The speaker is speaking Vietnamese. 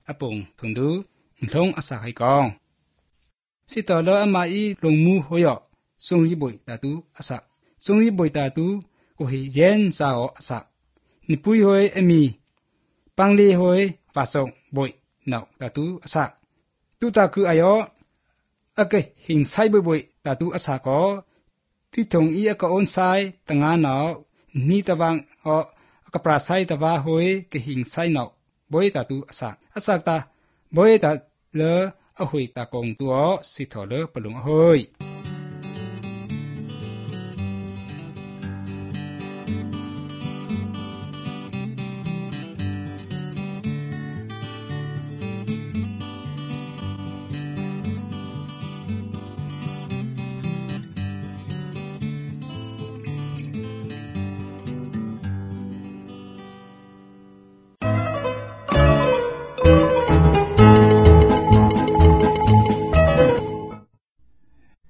apong thung du long asa hai kong si to lo ama i long mu hoyo song ri boi ta tu asa song ri boi ta tu ko hi yen sa o asa ni pui hoi ami pang li hoi fa song boi nau ta tu asa tu ta ku ayo ake hing sai boi boi ta tu asa ko ti thong i aka on sai tanga nau ni ta bang ho aka pra sai ta wa hoi ke hing sai nau boi ta tu asa ta boi ta le a hui ta kong tu o si tho le palung hoi